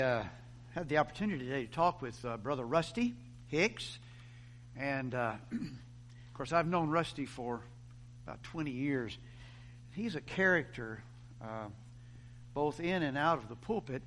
Had the opportunity today to talk with Brother Rusty Hicks. And, of course, I've known Rusty for about 20 years. He's a character, both in and out of the pulpit.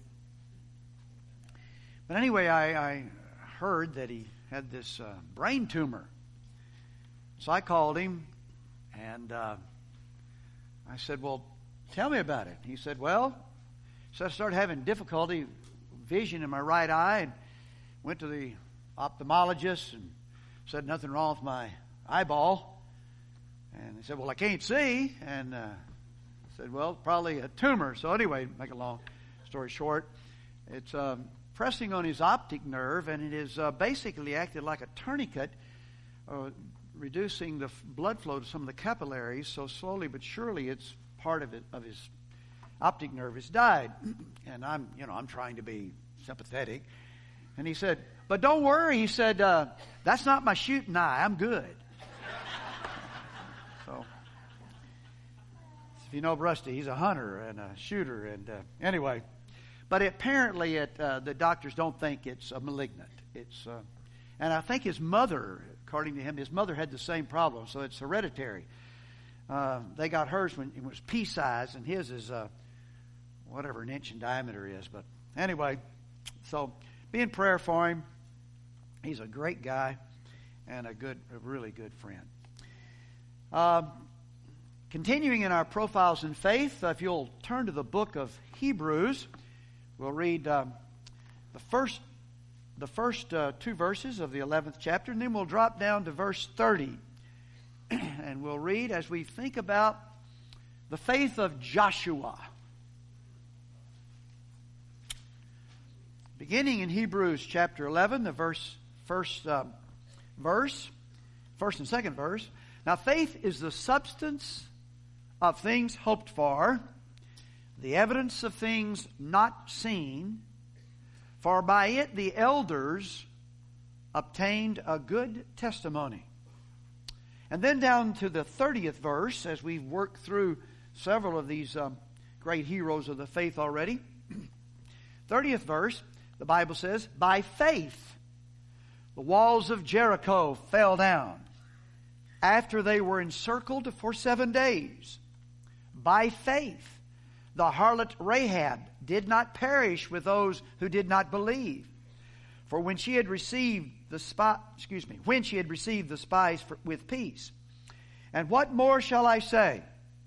But anyway, I heard that he had this brain tumor. So I called him, and I said, well, tell me about it. He said, well, so I started having difficulty vision in my right eye, and went to the ophthalmologist and said nothing wrong with my eyeball. And he said, well, I can't see. And I said, well, probably a tumor. So anyway, make a long story short, it's pressing on his optic nerve, and it is basically acted like a tourniquet, reducing the blood flow to some of the capillaries. So slowly but surely, it's part of his optic nerve has died. And I'm trying to be sympathetic. And he said, but don't worry. He said, that's not my shooting eye. I'm good. So, if you know Rusty, he's a hunter and a shooter. And anyway, but apparently the doctors don't think it's a malignant. And I think his mother, according to him, his mother had the same problem. So it's hereditary. They got hers when it was pea size, and his is whatever an inch in diameter is. But anyway, so be in prayer for him. He's a great guy and a really good friend. Continuing in our profiles in faith, if you'll turn to the book of Hebrews, we'll read the first two verses of the 11th chapter, and then we'll drop down to verse 30. And we'll read as we think about the faith of Joshua. Beginning in Hebrews chapter 11, the first and second verse. Now faith is the substance of things hoped for, the evidence of things not seen, for by it the elders obtained a good testimony. And then down to the 30th verse, as we've worked through several of these great heroes of the faith already. 30th verse, the Bible says, by faith the walls of Jericho fell down after they were encircled for 7 days. By faith the harlot Rahab did not perish with those who did not believe. For when she had received the spies with peace. And what more shall I say?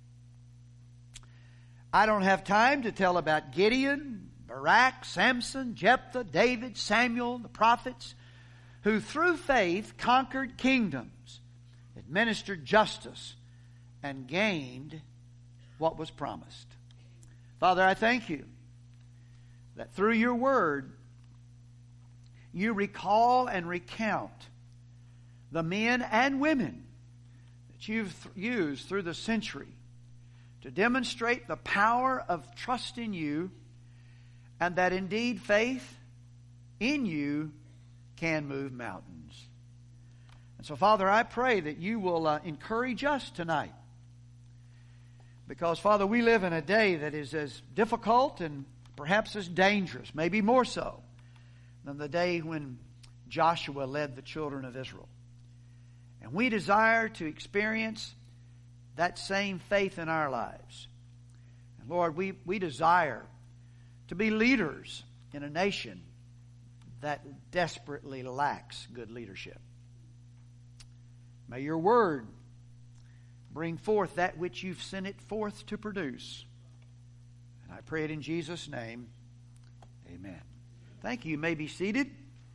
I don't have time to tell about Gideon, Barak, Samson, Jephthah, David, Samuel, the prophets, who through faith conquered kingdoms, administered justice, and gained what was promised. Father, I thank you that through your word, you recall and recount the men and women that you've used through the century to demonstrate the power of trust in you, and that indeed faith in you can move mountains. And so, Father, I pray that you will encourage us tonight. Because, Father, we live in a day that is as difficult and perhaps as dangerous, maybe more so, than the day when Joshua led the children of Israel. And we desire to experience that same faith in our lives. And Lord, we desire to be leaders in a nation that desperately lacks good leadership. May your word bring forth that which you've sent it forth to produce. And I pray it in Jesus' name. Amen. Thank you. You may be seated.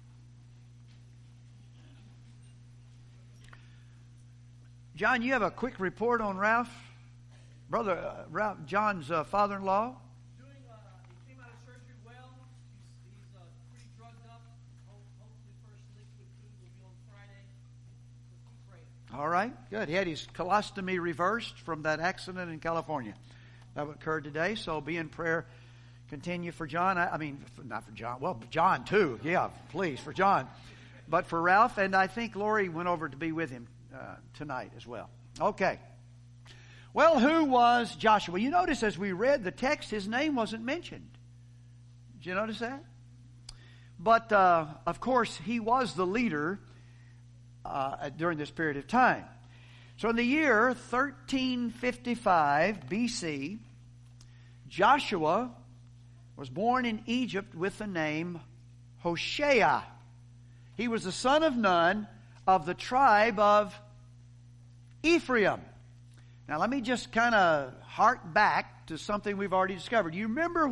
John, you have a quick report on Ralph? Brother Ralph, John's father-in-law? He came out of surgery well. He's pretty drugged up. Hopefully first liquid food will be on Friday. So keep praying. All right, good. He had his colostomy reversed from that accident in California that occurred today. So be in prayer. Continue for John. Not for John. Well, John too. Yeah, please, for John. But for Ralph, and I think Lori went over to be with him tonight as well. Okay. Well, who was Joshua? You notice as we read the text, his name wasn't mentioned. Did you notice that? But, of course, he was the leader during this period of time. So in the year 1355 BC, Joshua was born in Egypt with the name Hoshea. He was the son of Nun of the tribe of Ephraim. Now let me just kind of hark back to something we've already discovered. You remember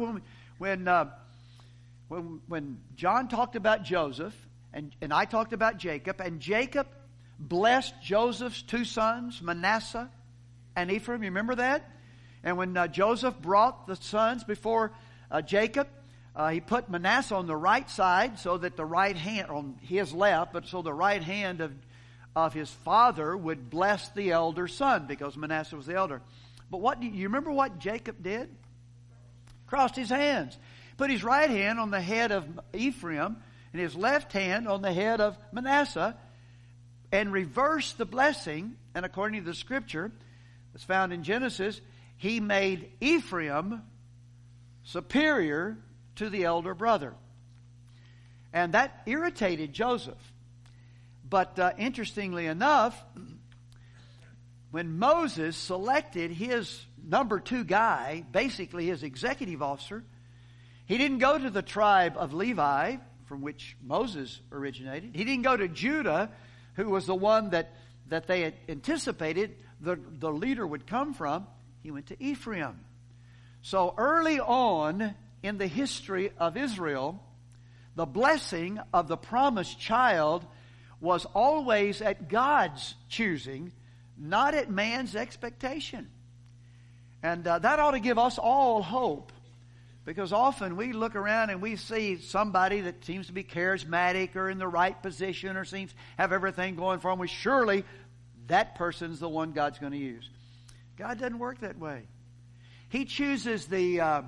when John talked about Joseph and I talked about Jacob, and Jacob blessed Joseph's two sons, Manasseh and Ephraim. You remember that? And when Joseph brought the sons before Jacob, he put Manasseh on the right side so that the right hand, on his left, but so the right hand of his father would bless the elder son, because Manasseh was the elder. But what do you remember what Jacob did? Crossed his hands. Put his right hand on the head of Ephraim and his left hand on the head of Manasseh, and reversed the blessing. And according to the scripture that's found in Genesis, he made Ephraim superior to the elder brother. And that irritated Joseph. But interestingly enough, when Moses selected his number 2 guy, basically his executive officer, he didn't go to the tribe of Levi, from which Moses originated. He didn't go to Judah, who was the one that they had anticipated the leader would come from. He went to Ephraim. So early on in the history of Israel, the blessing of the promised child was always at God's choosing, not at man's expectation. And that ought to give us all hope, because often we look around and we see somebody that seems to be charismatic or in the right position or seems to have everything going for him. Well, surely that person's the one God's going to use. God doesn't work that way. He chooses the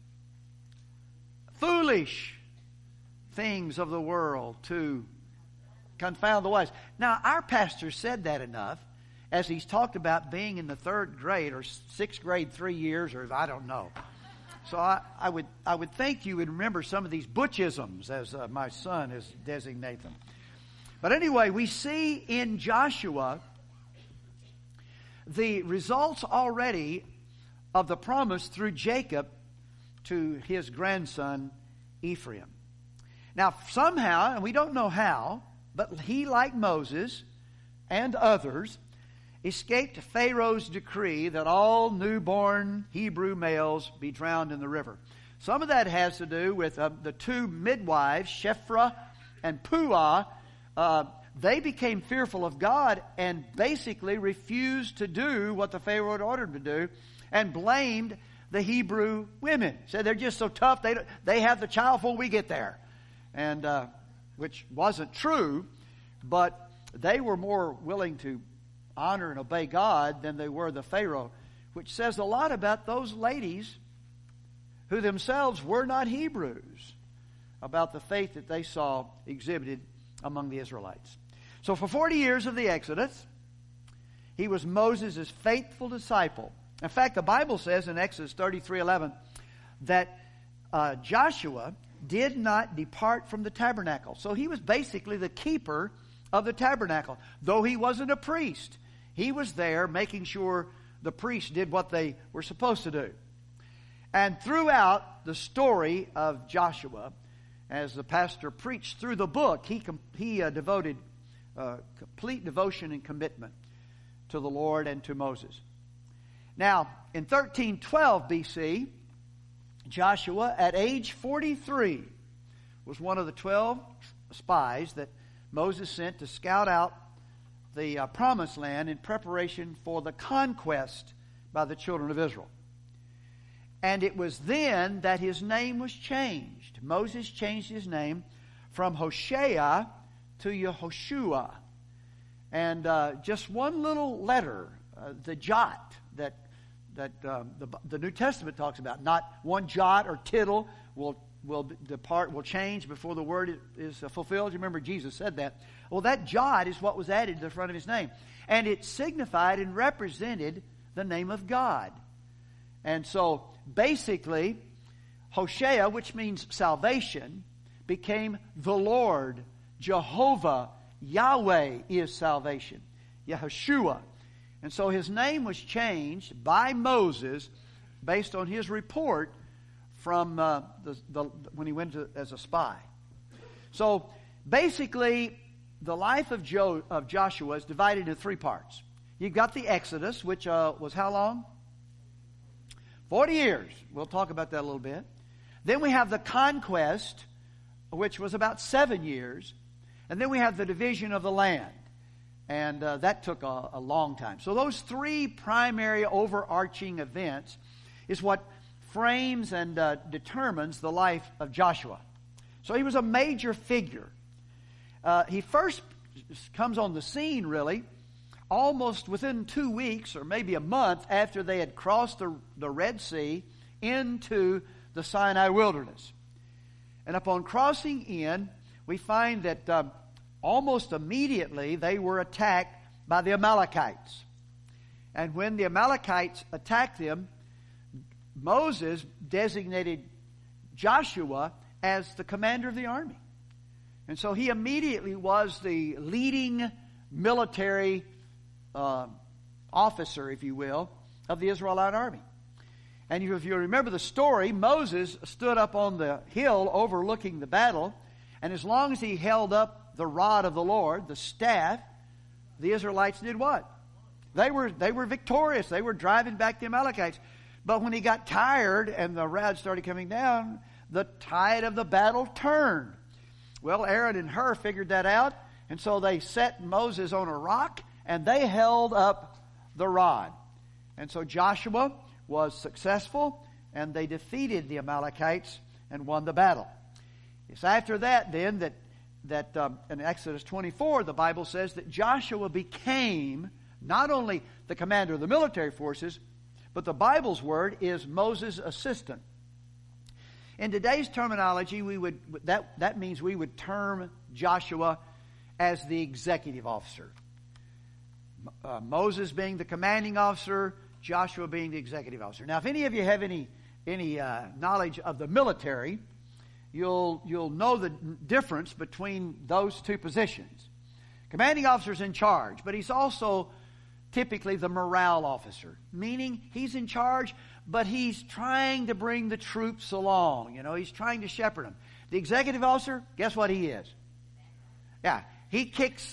foolish things of the world to confound the wise. Now, our pastor said that enough as he's talked about being in the 3rd grade or 6th grade 3 years, or I don't know. So I would think you would remember some of these butchisms, as my son has designated them. But anyway, we see in Joshua the results already of the promise through Jacob to his grandson Ephraim. Now, somehow, and we don't know how, but he, like Moses and others, escaped Pharaoh's decree that all newborn Hebrew males be drowned in the river. Some of that has to do with the 2 midwives, Shiphrah and Puah. They became fearful of God and basically refused to do what the Pharaoh had ordered them to do, and blamed the Hebrew women. Said they're just so tough, they have the child before we get there. And which wasn't true, but they were more willing to honor and obey God than they were the Pharaoh, which says a lot about those ladies who themselves were not Hebrews, about the faith that they saw exhibited among the Israelites. So for 40 years of the Exodus, he was Moses' faithful disciple. In fact, the Bible says in Exodus 33:11 that Joshua did not depart from the tabernacle. So he was basically the keeper of the tabernacle. Though he wasn't a priest, he was there making sure the priests did what they were supposed to do. And throughout the story of Joshua, as the pastor preached through the book, he devoted complete devotion and commitment to the Lord and to Moses. Now, in 1312 BC, Joshua, at age 43, was one of the 12 spies that Moses sent to scout out the promised land in preparation for the conquest by the children of Israel. And it was then that his name was changed. Moses changed his name from Hoshea to Yehoshua. And just one little letter, the jot that the New Testament talks about, not one jot or tittle will change before the word is fulfilled. You remember Jesus said that. Well, that jot is what was added to the front of his name. And it signified and represented the name of God. And so, basically, Hoshea, which means salvation, became the Lord, Jehovah, Yahweh is salvation, Yahushua. And so his name was changed by Moses based on his report from when he went as a spy. So basically, the life of Joshua is divided into three parts. You've got the Exodus, which was how long? 40 years. We'll talk about that a little bit. Then we have the conquest, which was about 7 years. And then we have the division of the land. And that took a long time. So those three primary overarching events is what frames and determines the life of Joshua. So he was a major figure. He first comes on the scene, really, almost within 2 weeks or maybe a month after they had crossed the Red Sea into the Sinai wilderness. And upon crossing in, we find that almost immediately they were attacked by the Amalekites. And when the Amalekites attacked them, Moses designated Joshua as the commander of the army. And so he immediately was the leading military officer, if you will, of the Israelite army. And if you remember the story, Moses stood up on the hill overlooking the battle, and as long as he held up the rod of the Lord, the staff, the Israelites did what? They were victorious. They were driving back the Amalekites. But when he got tired and the rod started coming down, the tide of the battle turned. Well, Aaron and Hur figured that out, and so they set Moses on a rock, and they held up the rod. And so Joshua was successful, and they defeated the Amalekites and won the battle. It's after that then that in Exodus 24, the Bible says that Joshua became not only the commander of the military forces, but the Bible's word is Moses' assistant. In today's terminology, that means we would term Joshua as the executive officer. Moses being the commanding officer, Joshua being the executive officer. Now, if any of you have any knowledge of the military, you'll know the difference between those two positions. Commanding officer is in charge, but he's also typically the morale officer, meaning he's in charge, but he's trying to bring the troops along. You know, he's trying to shepherd them. The executive officer, guess what he is? Yeah, he kicks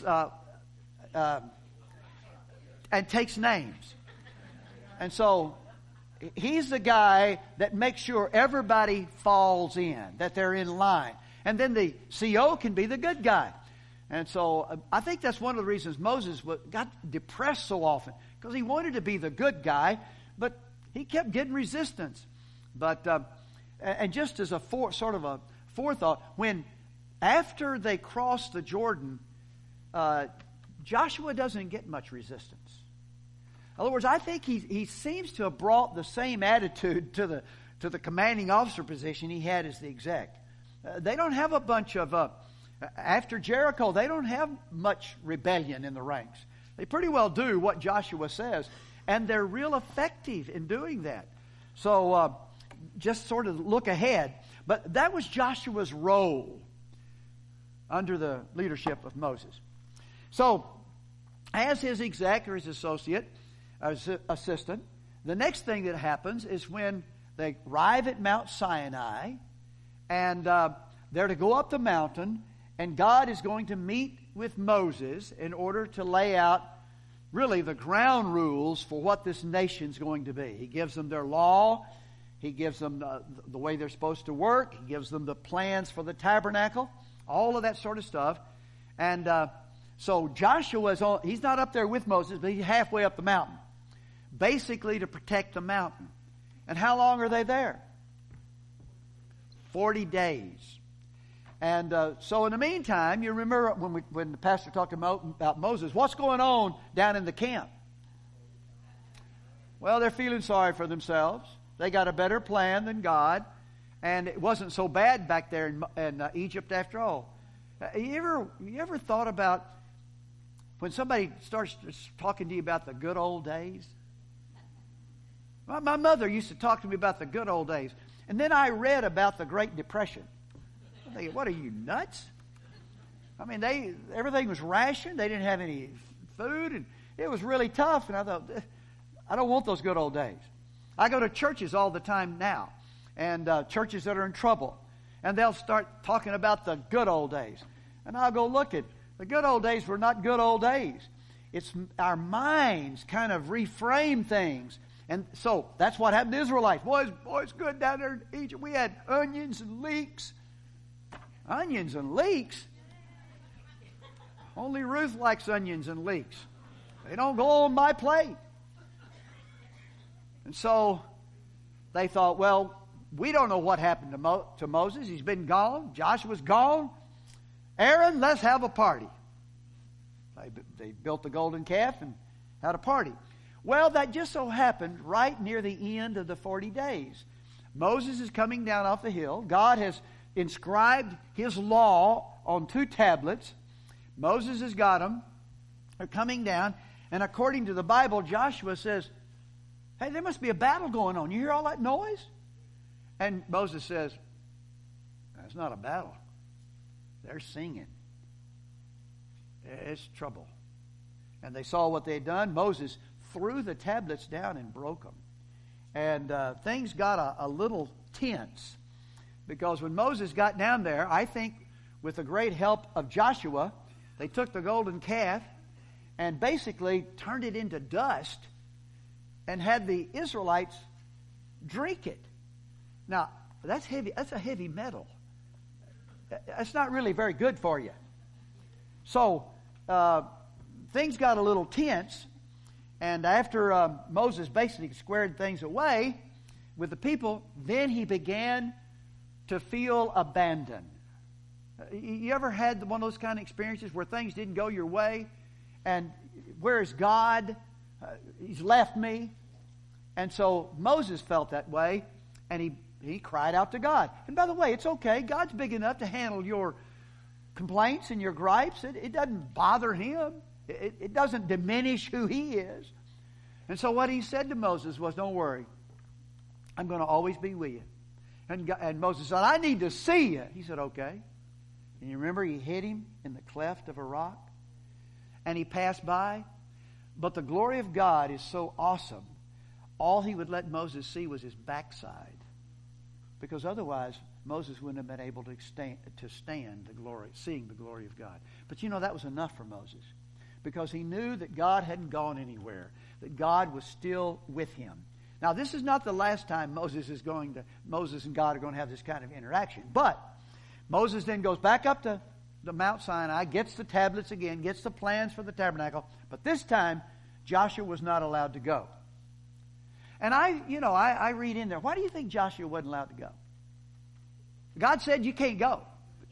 and takes names. And so he's the guy that makes sure everybody falls in, that they're in line. And then the CO can be the good guy. And so I think that's one of the reasons Moses got depressed so often, because he wanted to be the good guy, but he kept getting resistance. But and just as a forethought, when after they crossed the Jordan, Joshua doesn't get much resistance. In other words, I think he seems to have brought the same attitude to the commanding officer position he had as the exec. They don't have a bunch of after Jericho, they don't have much rebellion in the ranks. They pretty well do what Joshua says, and they're real effective in doing that. So just sort of look ahead. But that was Joshua's role under the leadership of Moses. So as his exec or his associate, assistant, the next thing that happens is when they arrive at Mount Sinai, and they're to go up the mountain, and God is going to meet with Moses in order to lay out really the ground rules for what this nation's going to be. He gives them their law. He gives them the way they're supposed to work. He gives them the plans for the tabernacle, all of that sort of stuff. And so Joshua's he's not up there with Moses, but he's halfway up the mountain, basically to protect the mountain. And how long are they there? 40 days. And so in the meantime, you remember when the pastor talked about Moses, what's going on down in the camp? Well, they're feeling sorry for themselves. They got a better plan than God. And it wasn't so bad back there in Egypt after all. You ever thought about when somebody starts talking to you about the good old days? My mother used to talk to me about the good old days. And then I read about the Great Depression. I'm thinking, what are you, nuts? I mean, everything was rationed. They didn't have any food, and it was really tough. And I thought, I don't want those good old days. I go to churches all the time now, and churches that are in trouble. And they'll start talking about the good old days. And I'll go look at the good old days were not good old days. It's our minds kind of reframe things. And so that's what happened to Israelites. Boy, it's good down there in Egypt. We had onions and leeks. Onions and leeks? Only Ruth likes onions and leeks. They don't go on my plate. And so they thought, well, we don't know what happened to Moses. He's been gone. Joshua's gone. Aaron, let's have a party. They built the golden calf and had a party. Well, that just so happened right near the end of the 40 days. Moses is coming down off the hill. God has inscribed his law on 2 tablets. Moses has got them. They're coming down. And according to the Bible, Joshua says, hey, there must be a battle going on. You hear all that noise? And Moses says, that's not a battle. They're singing. It's trouble. And they saw what they had done. Moses threw the tablets down and broke them. And things got a little tense. Because when Moses got down there, I think with the great help of Joshua, they took the golden calf and basically turned it into dust and had the Israelites drink it. Now, that's heavy. That's a heavy metal. That's not really very good for you. So, things got a little tense. And after Moses basically squared things away with the people, then he began to feel abandoned. You ever had one of those kind of experiences where things didn't go your way? And where is God? He's left me. And so Moses felt that way, and he cried out to God. And by the way, it's okay. God's big enough to handle your complaints and your gripes. It doesn't bother him. It doesn't diminish who he is. And so what he said to Moses was, don't worry. I'm going to always be with you. And Moses said, I need to see you. He said, okay. And you remember he hit him in the cleft of a rock? And he passed by. But the glory of God is so awesome. All he would let Moses see was his backside. Because otherwise, Moses wouldn't have been able to stand the glory, seeing the glory of God. But you know, that was enough for Moses. Because he knew that God hadn't gone anywhere. That God was still with him. Now, this is not the last time Moses and God are going to have this kind of interaction. But Moses then goes back up to the Mount Sinai, gets the tablets again, gets the plans for the tabernacle. But this time, Joshua was not allowed to go. And I read in there, why do you think Joshua wasn't allowed to go? God said you can't go.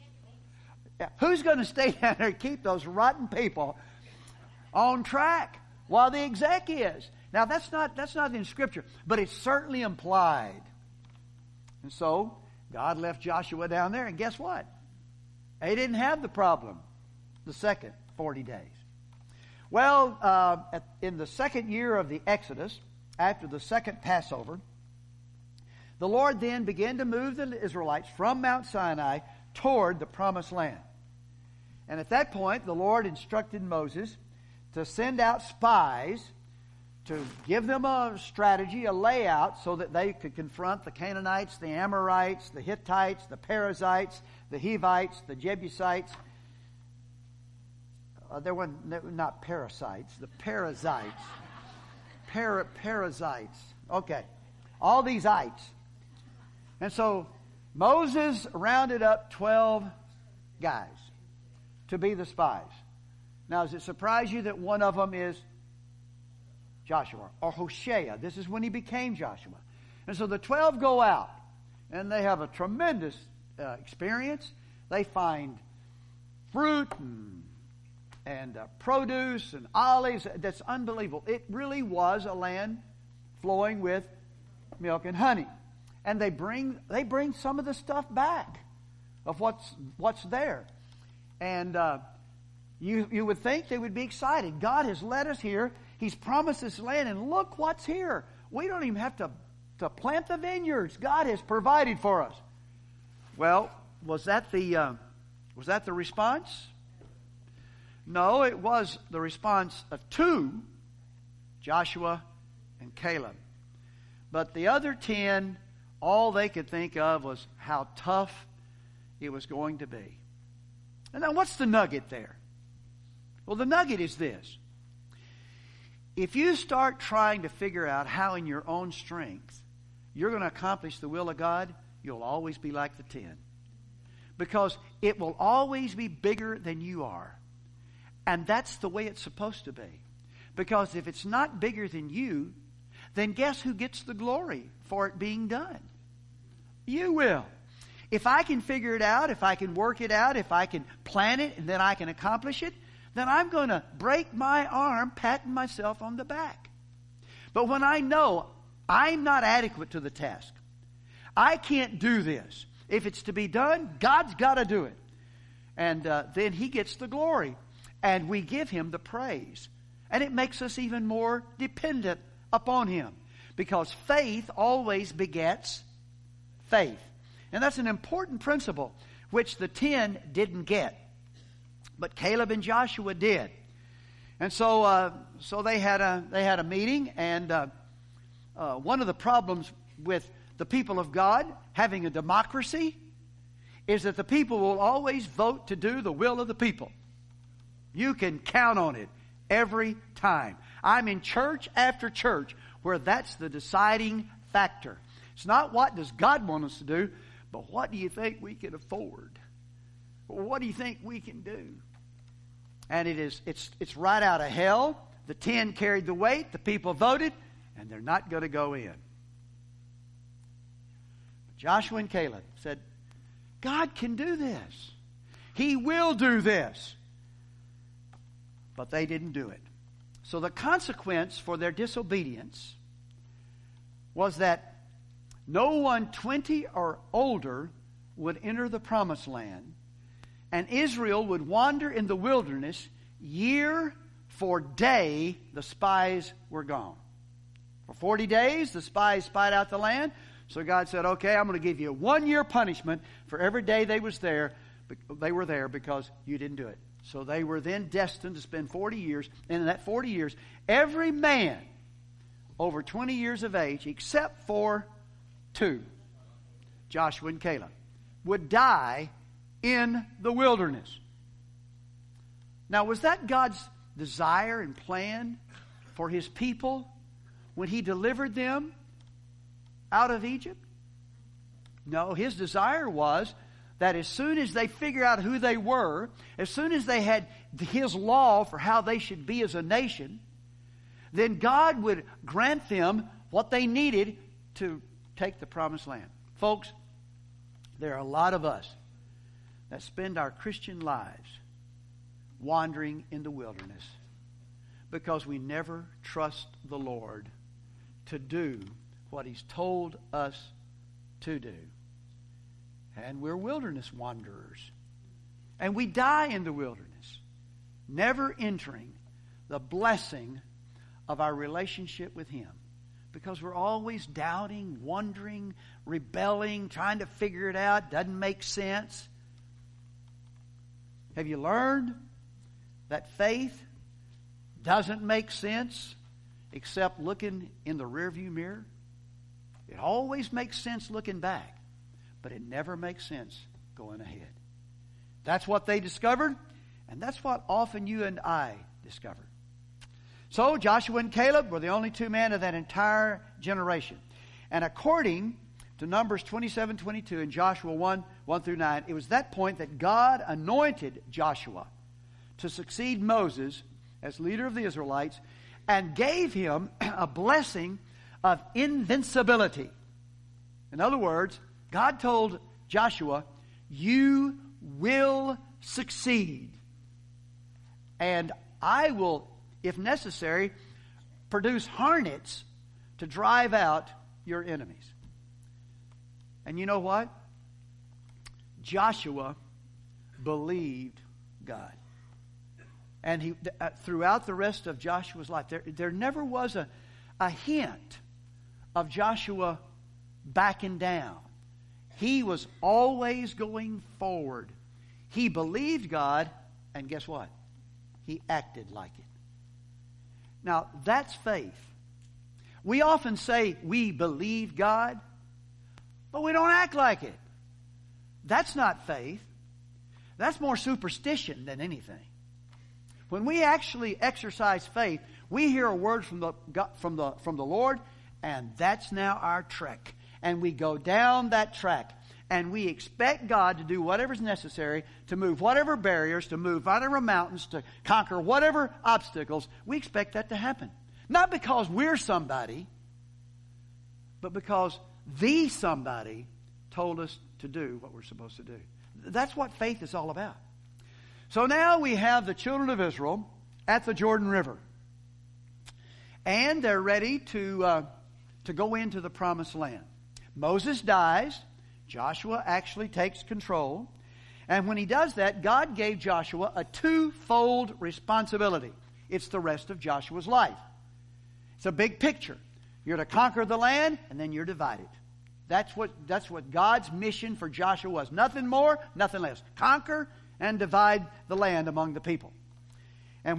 Who's going to stay down there and keep those rotten people on track while the exec is? Now, that's not in Scripture, but it's certainly implied. And so, God left Joshua down there, and guess what? They didn't have the problem the second 40 days. Well, in the second year of the Exodus, after the second Passover, the Lord then began to move the Israelites from Mount Sinai toward the Promised Land. And at that point, the Lord instructed Moses to send out spies to give them a strategy, a layout, so that they could confront the Canaanites, the Amorites, the Hittites, the Perizzites, the Hivites, the Jebusites. They were not parasites, the Perizzites. Perizzites. Okay. All these ites. And so Moses rounded up 12 guys to be the spies. Now, does it surprise you that one of them is Joshua or Hoshea? This is when he became Joshua. And so the 12 go out, and they have a tremendous experience. They find fruit and produce and olives. That's unbelievable. It really was a land flowing with milk and honey. And they bring some of the stuff back of what's there. And you would think they would be excited. God has led us here. He's promised this land, and look what's here. We don't even have to plant the vineyards. God has provided for us. Well, was that the response? No, it was the response of 2, Joshua and Caleb. But the other 10, all they could think of was how tough it was going to be. And now what's the nugget there? Well, the nugget is this. If you start trying to figure out how in your own strength you're going to accomplish the will of God, you'll always be like the 10. Because it will always be bigger than you are. And that's the way it's supposed to be. Because if it's not bigger than you, then guess who gets the glory for it being done? You will. If I can figure it out, if I can work it out, if I can plan it, and then I can accomplish it, then I'm going to break my arm patting myself on the back. But when I know I'm not adequate to the task, I can't do this. If it's to be done, God's got to do it. And then He gets the glory. And we give Him the praise. And it makes us even more dependent upon Him. Because faith always begets faith. And that's an important principle which the 10 didn't get. But Caleb and Joshua did. And so they had a meeting, and one of the problems with the people of God having a democracy is that the people will always vote to do the will of the people. You can count on it every time. I'm in church after church where that's the deciding factor. It's not what does God want us to do, but what do you think we can afford? What do you think we can do? And it's right out of hell. The 10 carried the weight, the people voted, and they're not going to go in. But Joshua and Caleb said, God can do this. He will do this. But they didn't do it. So the consequence for their disobedience was that no one 20 or older would enter the promised land, and Israel would wander in the wilderness year for day. The spies were gone. For 40 days, the spies spied out the land. So God said, okay, I'm going to give you a 1-year punishment for every day they were there because you didn't do it. So they were then destined to spend 40 years. And in that 40 years, every man over 20 years of age, except for 2, Joshua and Caleb, would die in the wilderness. Now, was that God's desire and plan for His people when He delivered them out of Egypt? No, His desire was that as soon as they figure out who they were, as soon as they had His law for how they should be as a nation, then God would grant them what they needed to take the promised land. Folks, there are a lot of us that spend our Christian lives wandering in the wilderness because we never trust the Lord to do what He's told us to do. And we're wilderness wanderers. And we die in the wilderness, never entering the blessing of our relationship with Him. Because we're always doubting, wondering, rebelling, trying to figure it out. Doesn't make sense. Have you learned that faith doesn't make sense except looking in the rearview mirror? It always makes sense looking back, but it never makes sense going ahead. That's what they discovered, and that's what often you and I discover. So Joshua and Caleb were the only 2 men of that entire generation. And according to Numbers 27:22 and Joshua 1:1-9, it was that point that God anointed Joshua to succeed Moses as leader of the Israelites and gave him a blessing of invincibility. In other words, God told Joshua, you will succeed. And I will, if necessary, produce hornets to drive out your enemies. And you know what? Joshua believed God. And he, throughout the rest of Joshua's life, there never was a hint of Joshua backing down He was always going forward. He believed God, and guess what? He acted like it. Now, that's faith. We often say we believe God, but we don't act like it. That's not faith. That's more superstition than anything. When we actually exercise faith, we hear a word from the Lord, and that's now our trek. And we go down that track. And we expect God to do whatever's necessary, to move whatever barriers, to move whatever mountains, to conquer whatever obstacles. We expect that to happen. Not because we're somebody, but because the somebody told us to do what we're supposed to do. That's what faith is all about. So now we have the children of Israel at the Jordan River. And they're ready to go into the promised land. Moses dies. Joshua actually takes control. And when he does that, God gave Joshua a twofold responsibility. It's the rest of Joshua's life. It's a big picture. You're to conquer the land, and then you're divided. That's what God's mission for Joshua was. Nothing more, nothing less. Conquer and divide the land among the people. And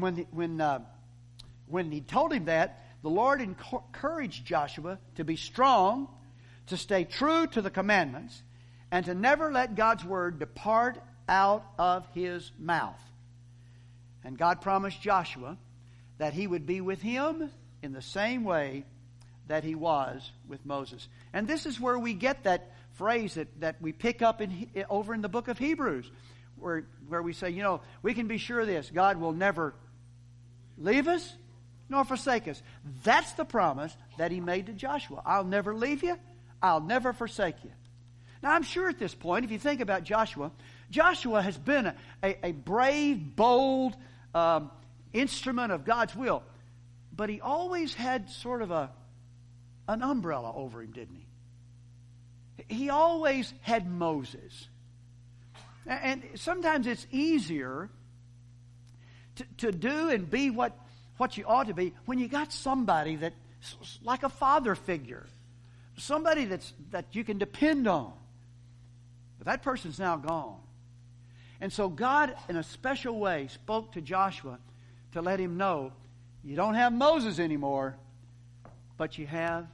when he told him that, the Lord encouraged Joshua to be strong, to stay true to the commandments, and to never let God's word depart out of his mouth. And God promised Joshua that he would be with him in the same way that he was with Moses. And this is where we get that phrase that we pick up over in the book of Hebrews, where we say, we can be sure of this. God will never leave us nor forsake us. That's the promise that he made to Joshua. I'll never leave you. I'll never forsake you. Now, I'm sure at this point, if you think about Joshua, Joshua has been a brave, bold instrument of God's will. But he always had sort of an umbrella over him, didn't he? He always had Moses. And sometimes it's easier to do and be what you ought to be when you got somebody that's like a father figure. Somebody that you can depend on. But that person's now gone. And so God, in a special way, spoke to Joshua to let him know, you don't have Moses anymore, but you have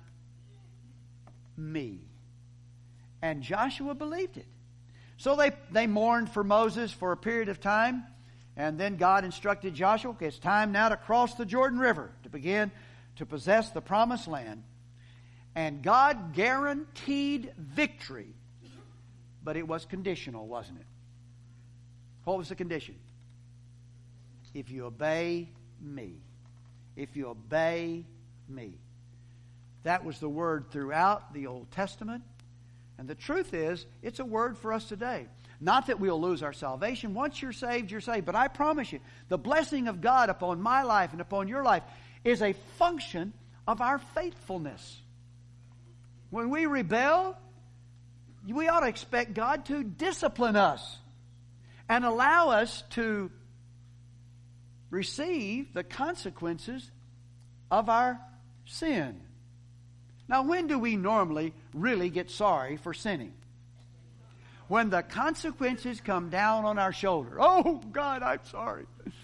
me. And Joshua believed it. So they mourned for Moses for a period of time. And then God instructed Joshua, okay, it's time now to cross the Jordan River to begin to possess the promised land. And God guaranteed victory. But it was conditional, wasn't it? What was the condition? If you obey me. If you obey me. That was the word throughout the Old Testament. And the truth is, it's a word for us today. Not that we'll lose our salvation. Once you're saved, you're saved. But I promise you, the blessing of God upon my life and upon your life is a function of our faithfulness. When we rebel, we ought to expect God to discipline us and allow us to receive the consequences of our sin. Now, when do we normally really get sorry for sinning? When the consequences come down on our shoulder. Oh, God, I'm sorry.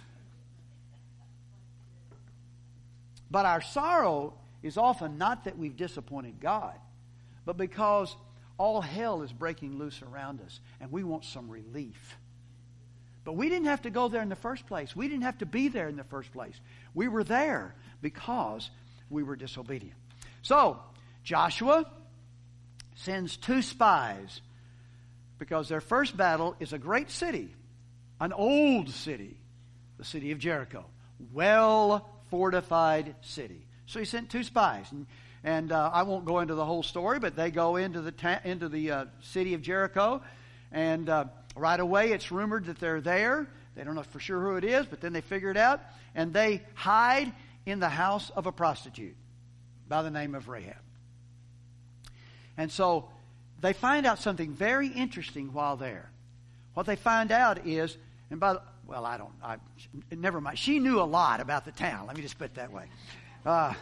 But our sorrow is often not that we've disappointed God, but because all hell is breaking loose around us and we want some relief. But we didn't have to go there in the first place. We didn't have to be there in the first place. We were there because we were disobedient. So, Joshua sends 2 spies because their first battle is a great city, an old city, the city of Jericho, well-fortified city. So he sent 2 spies, and I won't go into the whole story, but they go into the city of Jericho, and right away it's rumored that they're there. They don't know for sure who it is, but then they figure it out, and they hide in the house of a prostitute by the name of Rahab. And so they find out something very interesting while there. What they find out is, never mind. She knew a lot about the town. Let me just put it that way.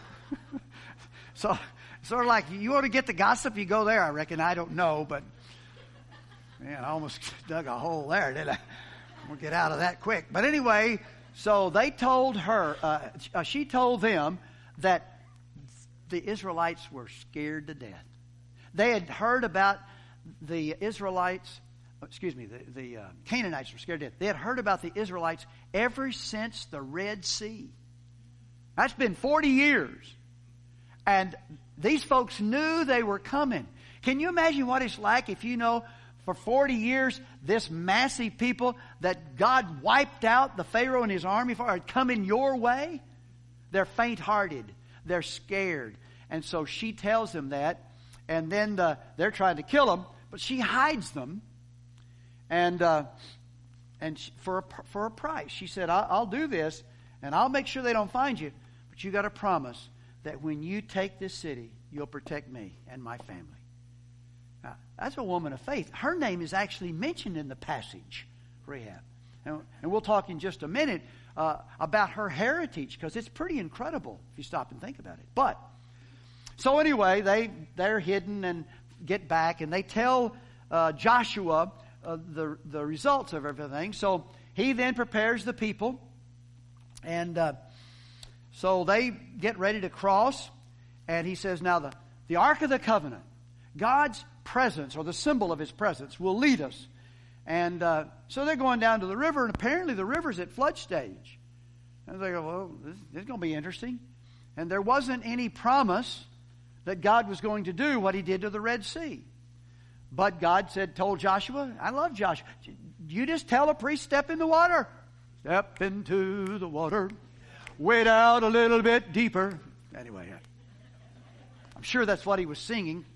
So, sort of like, you want to get the gossip, you go there, I reckon. I don't know, but Man, I almost dug a hole there, didn't I? We'll get out of that quick. But anyway, so they told her, she told them that the Israelites were scared to death. They had heard about the Israelites, the Canaanites were scared to death. They had heard about the Israelites ever since the Red Sea. That's been 40 years. And these folks knew they were coming. Can you imagine what it's like if you know for 40 years this massive people that God wiped out, the Pharaoh and his army, are coming your way? They're faint-hearted. They're scared. And so she tells them that. And then they're trying to kill them. But she hides them. And for a price. She said, I'll do this. And I'll make sure they don't find you. But you got to promise that when you take this city, you'll protect me and my family. Now, that's a woman of faith. Her name is actually mentioned in the passage, Rahab. And we'll talk in just a minute about her heritage, because it's pretty incredible if you stop and think about it. But, so anyway, they're hidden and get back, and they tell Joshua the results of everything. So he then prepares the people, and so they get ready to cross, and he says, now the Ark of the Covenant, God's presence, or the symbol of his presence, will lead us. And so they're going down to the river, and apparently the river's at flood stage. And they go, well, this is going to be interesting. And there wasn't any promise that God was going to do what he did to the Red Sea. But God told Joshua, I love Joshua, you just tell a priest, step in the water. Step into the water. Wade out a little bit deeper. Anyway, I'm sure that's what he was singing.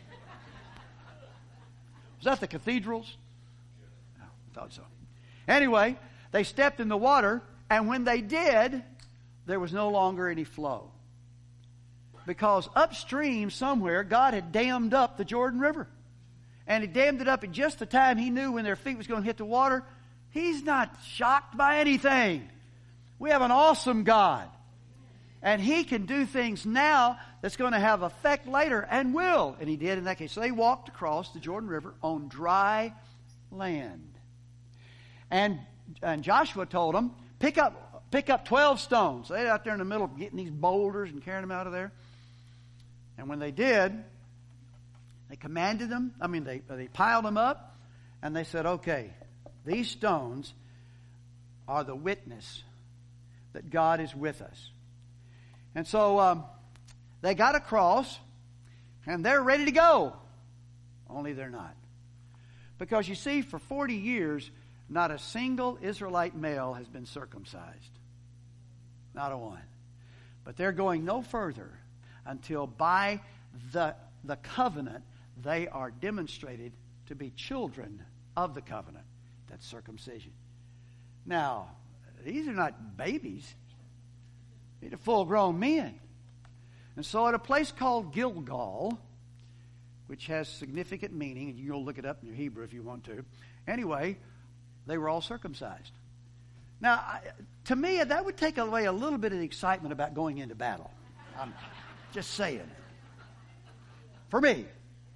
Was that the cathedrals? No, I thought so. Anyway, they stepped in the water, and when they did, there was no longer any flow. Because upstream somewhere, God had dammed up the Jordan River. And he dammed it up at just the time he knew when their feet was going to hit the water. He's not shocked by anything. We have an awesome God. And he can do things now that's going to have effect later, and will. And he did in that case. So they walked across the Jordan River on dry land. And Joshua told them, pick up 12 stones. So they're out there in the middle getting these boulders and carrying them out of there. And when they did, they commanded them. They piled them up, and they said, okay, these stones are the witness that God is with us. And so they got across, and they're ready to go. Only they're not. Because you see, for 40 years, not a single Israelite male has been circumcised. Not a one. But they're going no further until by the covenant they are demonstrated to be children of the covenant. That's circumcision. Now, these are not babies. These are full-grown men. And so at a place called Gilgal, which has significant meaning, and you can go look it up in your Hebrew if you want to. Anyway, they were all circumcised. Now, to me, that would take away a little bit of the excitement about going into battle. I'm just saying. For me.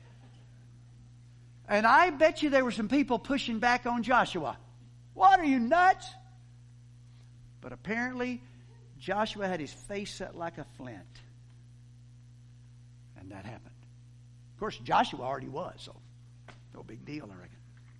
And I bet you there were some people pushing back on Joshua. What, are you nuts? But apparently, Joshua had his face set like a flint. And that happened. Of course, Joshua already was, so no big deal, I reckon.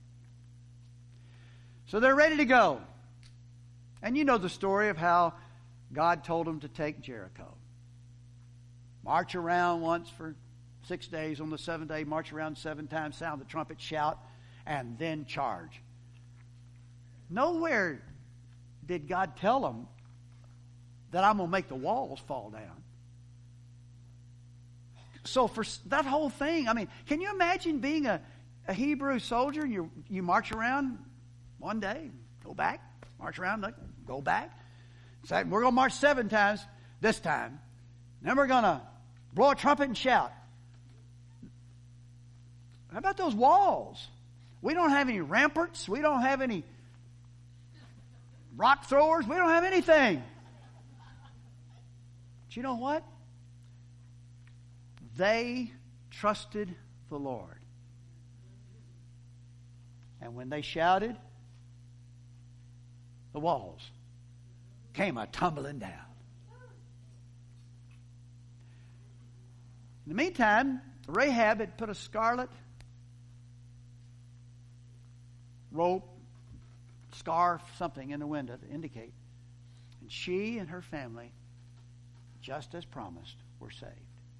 So they're ready to go. And you know the story of how God told them to take Jericho. March around once for 6 days. On the seventh day, march around 7 times, sound the trumpet, shout, and then charge. Nowhere did God tell them that I'm going to make the walls fall down. So for that whole thing, can you imagine being a Hebrew soldier and you march around one day, go back, march around, go back. So we're going to march 7 times this time. Then we're going to blow a trumpet and shout. How about those walls? We don't have any ramparts. We don't have any rock throwers. We don't have anything. But you know what? They trusted the Lord. And when they shouted, the walls came a-tumbling down. In the meantime, Rahab had put a scarlet rope, scarf, something in the window to indicate. And she and her family, just as promised, were saved.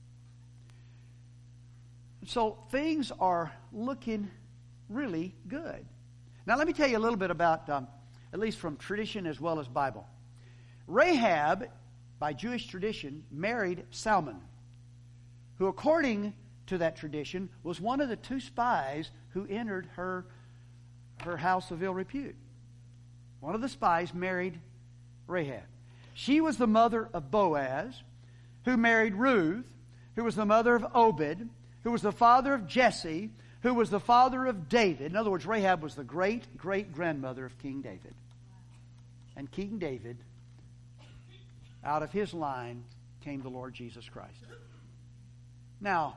So things are looking really good. Now let me tell you a little bit about, at least from tradition as well as Bible. Rahab, by Jewish tradition, married Salmon, who according to that tradition was one of the two spies who entered her house of ill repute. One of the spies married Rahab. She was the mother of Boaz, who married Ruth, who was the mother of Obed, who was the father of Jesse, who was the father of David. In other words, Rahab was the great-great-grandmother of King David. And King David, out of his line came the Lord Jesus Christ. Now,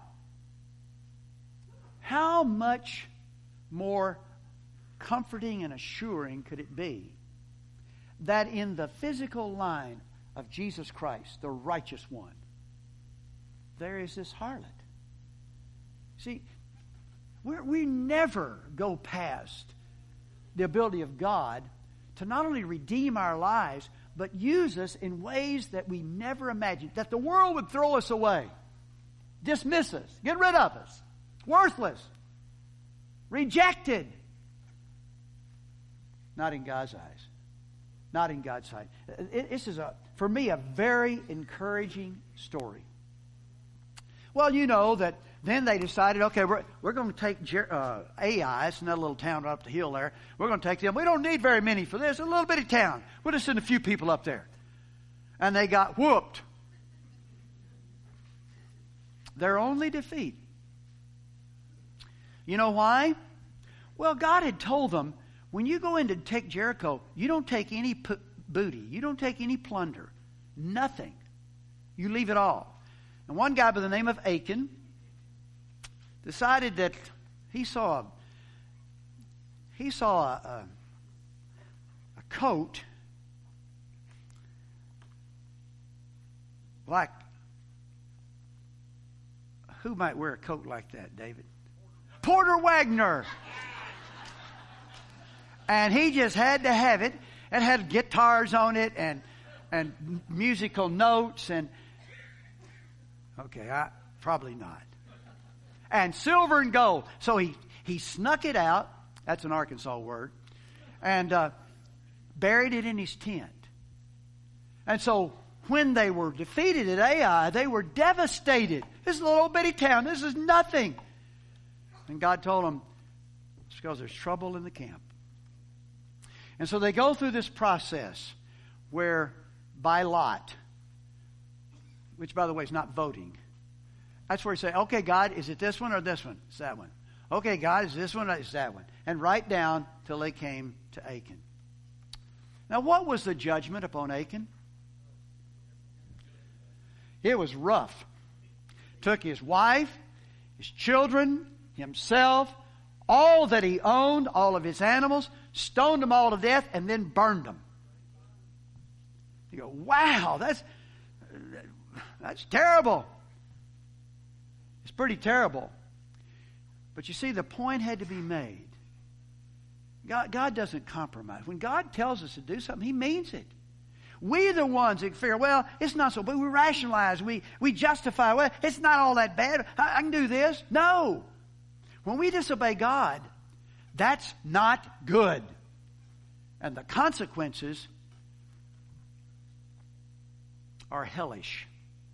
how much more comforting and assuring could it be that in the physical line of Jesus Christ, the righteous one, there is this harlot? See, we never go past the ability of God to not only redeem our lives, but use us in ways that we never imagined. That the world would throw us away, dismiss us, get rid of us, worthless, rejected. Not in God's eyes. Not in God's sight. This is, for me, a very encouraging story. Well, you know that then they decided, okay, we're going to take Ai, it's another little town right up the hill there. We're going to take them. We don't need very many for this. A little bitty town. We'll just send a few people up there. And they got whooped. Their only defeat. You know why? Well, God had told them, when you go in to take Jericho, you don't take any booty. You don't take any plunder. Nothing. You leave it all. And one guy by the name of Achan decided that he saw a coat like, who might wear a coat like that, David? Porter Wagner. And he just had to have it. It had guitars on it and musical notes and okay, probably not. And silver and gold. So he snuck it out. That's an Arkansas word. And buried it in his tent. And so when they were defeated at Ai, they were devastated. This is a little bitty town. This is nothing. And God told them, it's because there's trouble in the camp. And so they go through this process where by lot, which by the way is not voting. That's where you say, okay, God, is it this one or this one? It's that one. Okay, God, is this one or is that one? And right down till they came to Achan. Now, what was the judgment upon Achan? It was rough. Took his wife, his children, himself, all that he owned, all of his animals, stoned them all to death, and then burned them. You go, wow, that's terrible. It's pretty terrible. But you see, the point had to be made. God doesn't compromise. When God tells us to do something, He means it. We're the ones that fear, well, it's not so bad. We rationalize. We justify, well, it's not all that bad. I can do this. No. When we disobey God, that's not good. And the consequences are hellish.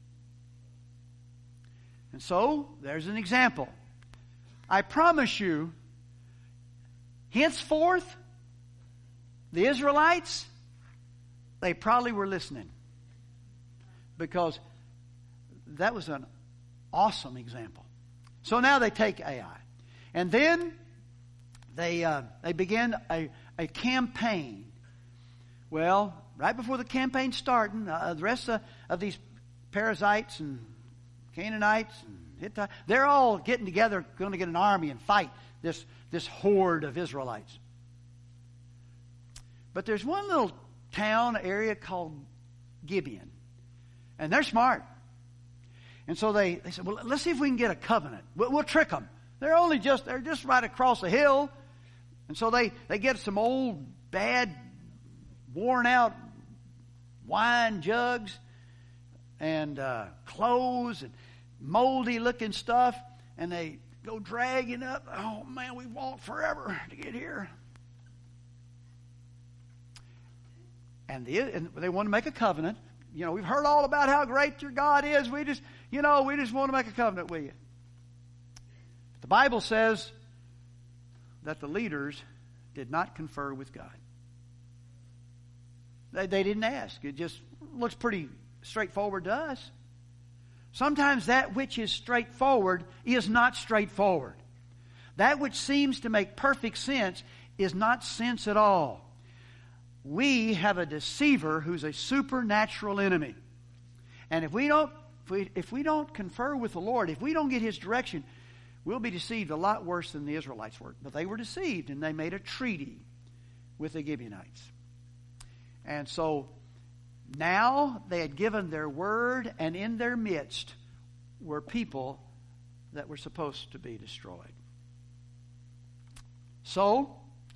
And so, there's an example. I promise you, henceforth, the Israelites, they probably were listening. Because that was an awesome example. So now they take Ai. And then they begin a campaign. Well, right before the campaign starting, the rest of these Perizzites and Canaanites and Hittites, they're all getting together, going to get an army and fight this this horde of Israelites. But there's one little town area called Gibeon. And they're smart. And so they said, well, let's see if we can get a covenant. We'll trick them. They're just right across the hill. And so they get some old, bad, worn out wine jugs and clothes and moldy looking stuff. And they go dragging up. Oh man, we walked forever to get here. And they want to make a covenant. You know, we've heard all about how great your God is. We just want to make a covenant with you. The Bible says that the leaders did not confer with God. They didn't ask. It just looks pretty straightforward to us. Sometimes that which is straightforward is not straightforward. That which seems to make perfect sense is not sense at all. We have a deceiver who's a supernatural enemy. And if we don't confer with the Lord, if we don't get His direction, we'll be deceived a lot worse than the Israelites were. But they were deceived, and they made a treaty with the Gibeonites. And so now they had given their word, and in their midst were people that were supposed to be destroyed. So,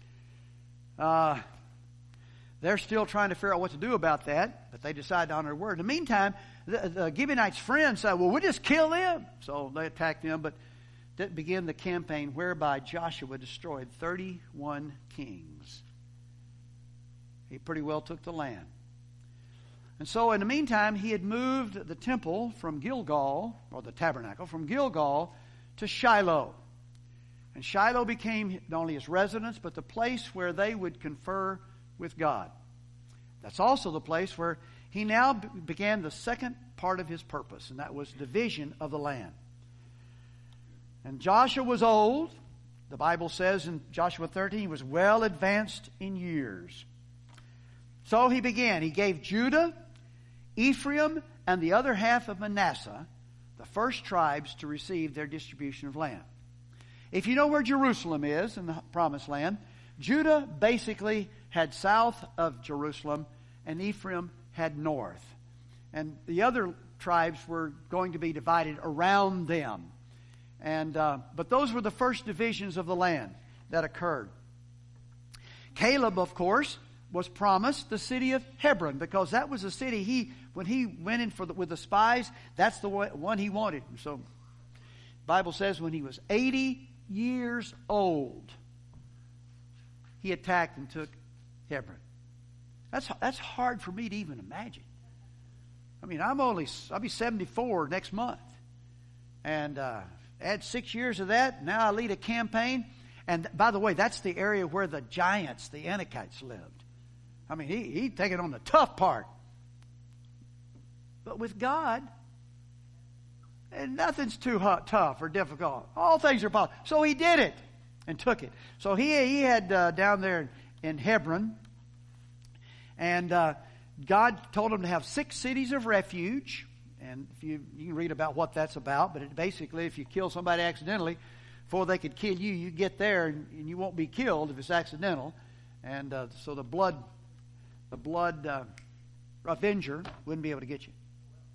they're still trying to figure out what to do about that, but they decide to honor their word. In the meantime, the Gibeonites' friends said, well, we'll just kill them. So they attacked them, but that began the campaign whereby Joshua destroyed 31 kings. He pretty well took the land. And so in the meantime, he had moved the temple from Gilgal, or the tabernacle, from Gilgal to Shiloh. And Shiloh became not only his residence, but the place where they would confer with God. That's also the place where he now began the second part of his purpose, and that was division of the land. And Joshua was old. The Bible says in Joshua 13, he was well advanced in years. So he began. He gave Judah, Ephraim, and the other half of Manasseh, the first tribes, to receive their distribution of land. If you know where Jerusalem is in the Promised Land, Judah basically had south of Jerusalem, and Ephraim had north. And the other tribes were going to be divided around them. And but those were the first divisions of the land that occurred. Caleb, of course, was promised the city of Hebron, because that was the city when he went in with the spies, that's the one he wanted. So the Bible says when he was 80 years old, he attacked and took Hebron. That's hard for me to even imagine. I mean, I'll be 74 next month. And add 6 years of that, now I lead a campaign. And by the way, that's the area where the giants, the Anakites, lived. I mean, he'd taken on the tough part. But with God, and nothing's too tough or difficult. All things are possible. So he did it and took it. So he had down there in Hebron, and God told him to have 6 cities of refuge. And if you can read about what that's about, but basically, if you kill somebody accidentally, before they could kill you, you get there and you won't be killed if it's accidental. And so the blood avenger wouldn't be able to get you.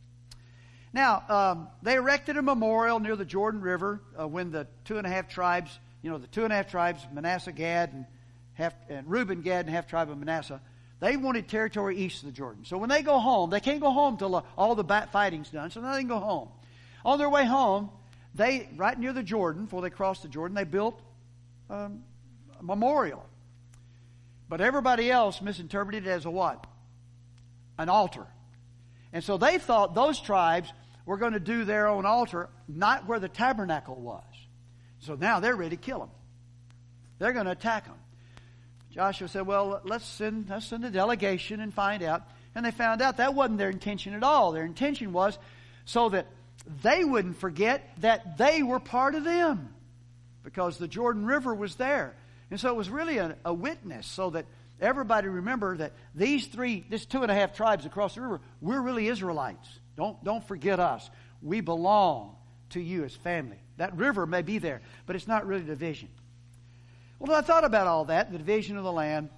Now, they erected a memorial near the Jordan River when the 2.5 tribes, Manasseh, Gad, and Reuben, Gad, and half tribe of Manasseh, they wanted territory east of the Jordan. So when they go home, they can't go home till all the fighting's done, so now they can go home. On their way home, right near the Jordan, before they crossed the Jordan, they built a memorial. But everybody else misinterpreted it as a what? An altar. And so they thought those tribes were going to do their own altar, not where the tabernacle was. So now they're ready to kill them. They're going to attack them. Joshua said, well, let's send a delegation and find out. And they found out that wasn't their intention at all. Their intention was so that they wouldn't forget that they were part of them, because the Jordan River was there. And so it was really a witness, so that everybody remember that this 2.5 tribes across the river, we're really Israelites. Don't forget us. We belong to you as family. That river may be there, but it's not really division. Well, when I thought about all that, the division of the land,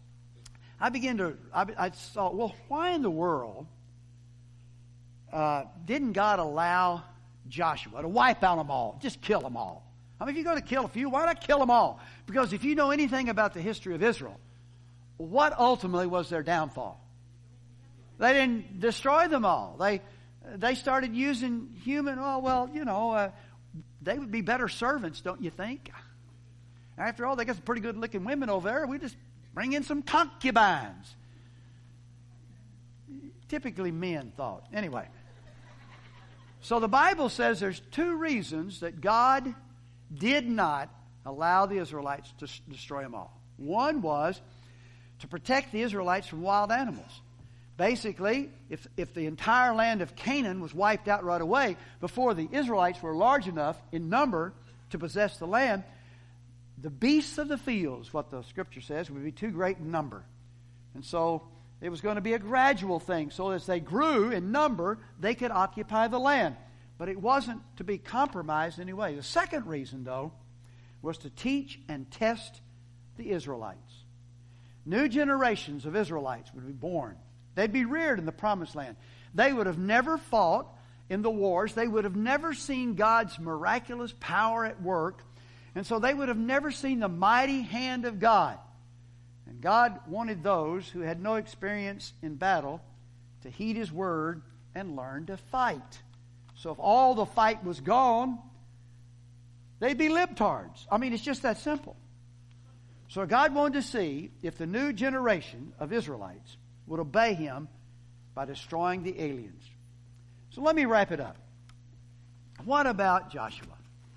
I thought, well, why in the world didn't God allow Joshua to wipe out them all, just kill them all? I mean, if you're going to kill a few, why not kill them all? Because if you know anything about the history of Israel, what ultimately was their downfall? They didn't destroy them all. They started using human, they would be better servants, don't you think? After all, they got some pretty good looking women over there. We just bring in some concubines. Typically men thought. Anyway. So the Bible says there's two reasons that God did not allow the Israelites to destroy them all. One was to protect the Israelites from wild animals. Basically, if the entire land of Canaan was wiped out right away, before the Israelites were large enough in number to possess the land, the beasts of the fields, what the Scripture says, would be too great in number. And so it was going to be a gradual thing. So as they grew in number, they could occupy the land. But it wasn't to be compromised in any way. The second reason, though, was to teach and test the Israelites. New generations of Israelites would be born. They'd be reared in the Promised Land. They would have never fought in the wars. They would have never seen God's miraculous power at work. And so they would have never seen the mighty hand of God. And God wanted those who had no experience in battle to heed His word and learn to fight. So if all the fight was gone, they'd be libtards. I mean, it's just that simple. So God wanted to see if the new generation of Israelites would obey Him by destroying the aliens. So let me wrap it up. What about Joshua?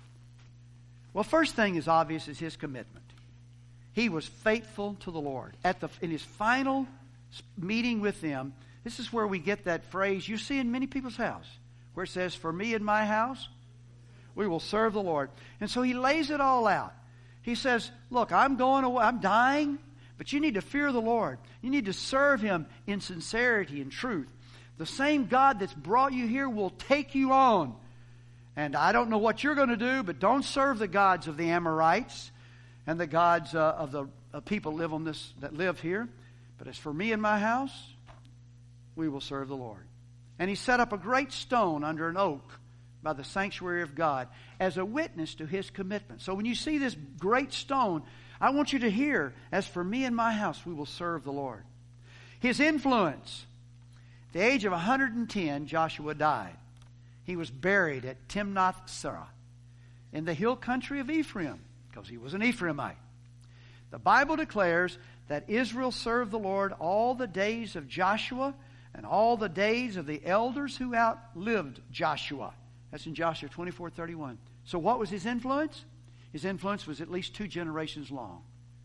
Well, first thing is obvious is his commitment. He was faithful to the Lord. In his final meeting with them, this is where we get that phrase you see in many people's house, where it says, "For me and my house, we will serve the Lord." And so he lays it all out. He says, look, I'm going away, I'm dying, but you need to fear the Lord. You need to serve Him in sincerity and truth. The same God that's brought you here will take you on. And I don't know what you're going to do, but don't serve the gods of the Amorites and the gods of the people that live here. But as for me and my house, we will serve the Lord. And he set up a great stone under an oak by the sanctuary of God as a witness to his commitment. So when you see this great stone, I want you to hear, as for me and my house, we will serve the Lord. His influence. At the age of 110, Joshua died. He was buried at Timnath-Serah in the hill country of Ephraim, because he was an Ephraimite. The Bible declares that Israel served the Lord all the days of Joshua and all the days of the elders who outlived Joshua. That's in Joshua 24:31. So what was his influence? His influence was at least 2 generations long.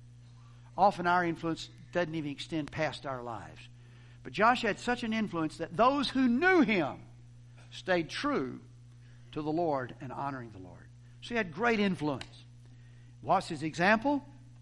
Often our influence doesn't even extend past our lives. But Joshua had such an influence that those who knew him stayed true to the Lord and honoring the Lord. So he had great influence. What's his example?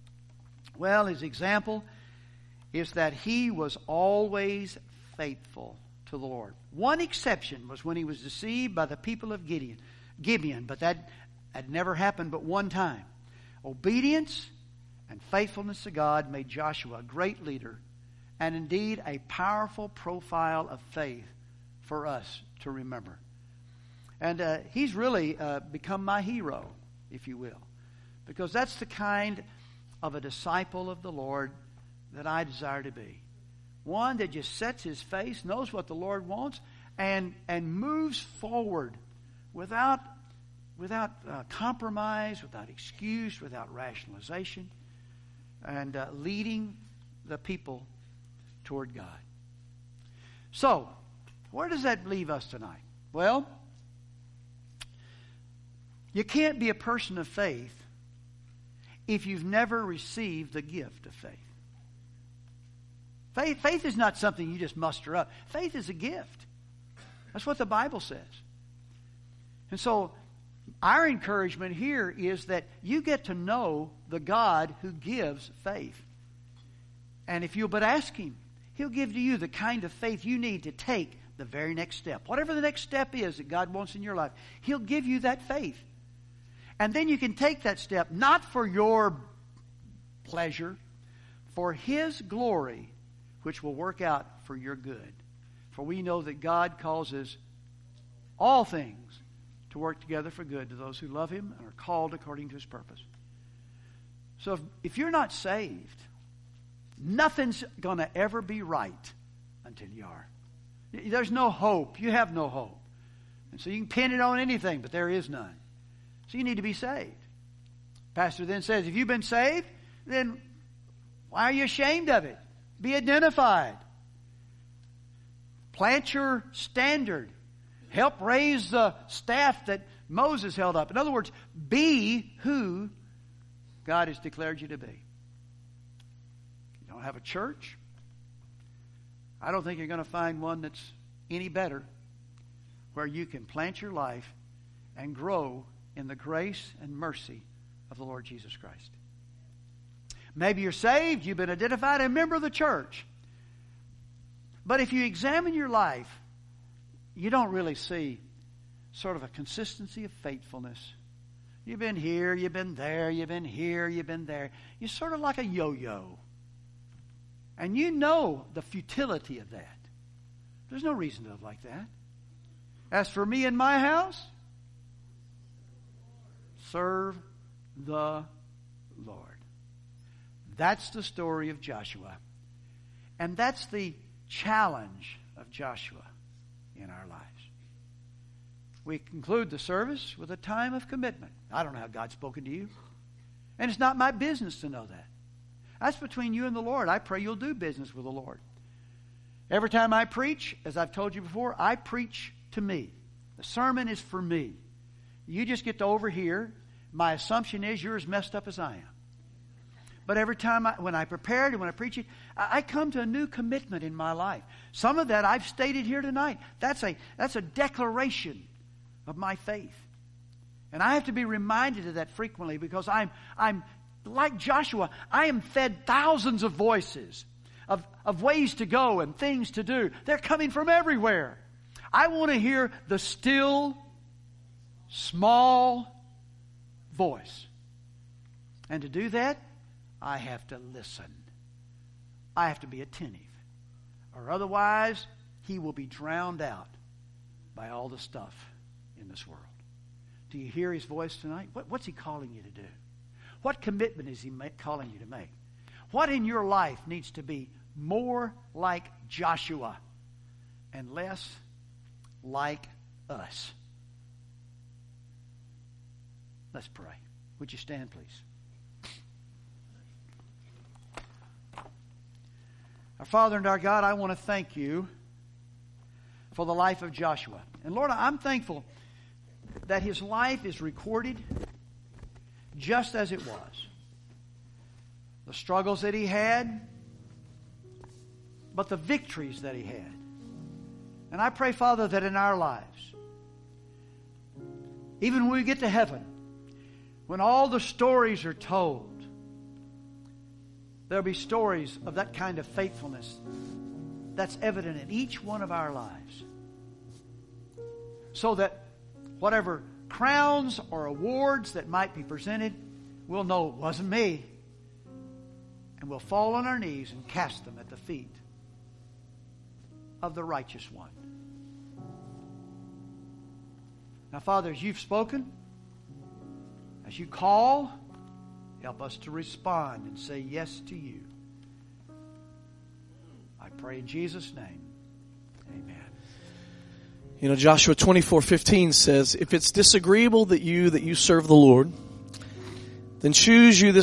Well, his example is that he was always faithful to the Lord. One exception was when he was deceived by the people of Gibeon, but that had never happened but one time. Obedience and faithfulness to God made Joshua a great leader and indeed a powerful profile of faith for us to remember. And he's really become my hero, if you will, because that's the kind of a disciple of the Lord that I desire to be. One that just sets his face, knows what the Lord wants, and moves forward without compromise, without excuse, without rationalization, and leading the people toward God. So, where does that leave us tonight? Well, you can't be a person of faith if you've never received the gift of faith. Faith is not something you just muster up. Faith is a gift. That's what the Bible says. And so our encouragement here is that you get to know the God who gives faith. And if you'll but ask Him, He'll give to you the kind of faith you need to take the very next step. Whatever the next step is that God wants in your life, He'll give you that faith. And then you can take that step not for your pleasure, for His glory, which will work out for your good. For we know that God causes all things to work together for good to those who love Him and are called according to His purpose. So if you're not saved, nothing's going to ever be right until you are. There's no hope. You have no hope. And so you can pin it on anything, but there is none. So you need to be saved. Pastor then says, if you've been saved, then why are you ashamed of it? Be identified. Plant your standard. Help raise the staff that Moses held up. In other words, be who God has declared you to be. You don't have a church? I don't think you're going to find one that's any better, where you can plant your life and grow in the grace and mercy of the Lord Jesus Christ. Maybe you're saved, you've been identified a member of the church. But if you examine your life, you don't really see sort of a consistency of faithfulness. You've been here, you've been there, you've been here, you've been there. You're sort of like a yo-yo. And you know the futility of that. There's no reason to live like that. As for me and my house, serve the Lord. That's the story of Joshua. And that's the challenge of Joshua in our lives. We conclude the service with a time of commitment. I don't know how God's spoken to you. And it's not my business to know that. That's between you and the Lord. I pray you'll do business with the Lord. Every time I preach, as I've told you before, I preach to me. The sermon is for me. You just get to overhear. My assumption is you're as messed up as I am. But every time when I prepared and when I preach it, I come to a new commitment in my life. Some of that I've stated here tonight. That's a declaration of my faith. And I have to be reminded of that frequently, because I'm like Joshua. I am fed thousands of voices of ways to go and things to do. They're coming from everywhere. I want to hear the still, small voice. And to do that, I have to listen. I have to be attentive. Or otherwise, he will be drowned out by all the stuff in this world. Do you hear his voice tonight? What's he calling you to do? What commitment is he calling you to make? What in your life needs to be more like Joshua and less like us? Let's pray. Would you stand, please? Our Father and our God, I want to thank you for the life of Joshua. And Lord, I'm thankful that his life is recorded just as it was. The struggles that he had, but the victories that he had. And I pray, Father, that in our lives, even when we get to heaven, when all the stories are told, there'll be stories of that kind of faithfulness that's evident in each one of our lives. So that whatever crowns or awards that might be presented, we'll know it wasn't me. And we'll fall on our knees and cast them at the feet of the righteous one. Now, Father, as you've spoken, as you call, help us to respond and say yes to you. I pray in Jesus' name. Amen. You know, Joshua 24:15 says, if it's disagreeable that you serve the Lord, then choose you this